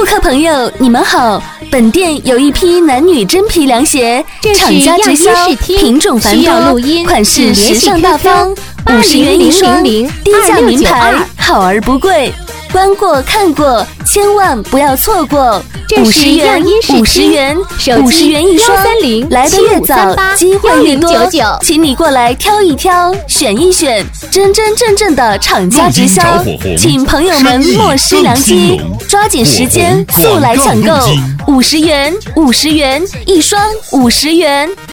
客朋友，你们好，本店有一批男女真皮凉鞋，厂家直销，品种繁多，款式时尚大方，50元一双，低价名牌，好而不贵。观过看过，千万不要错过！50元，50元，50元一双，来得越早，机会越多，请你过来挑一挑，选一选，真真正正的厂家直销，请朋友们莫失良机，抓紧时间速来抢购，50元，50元一双，50元。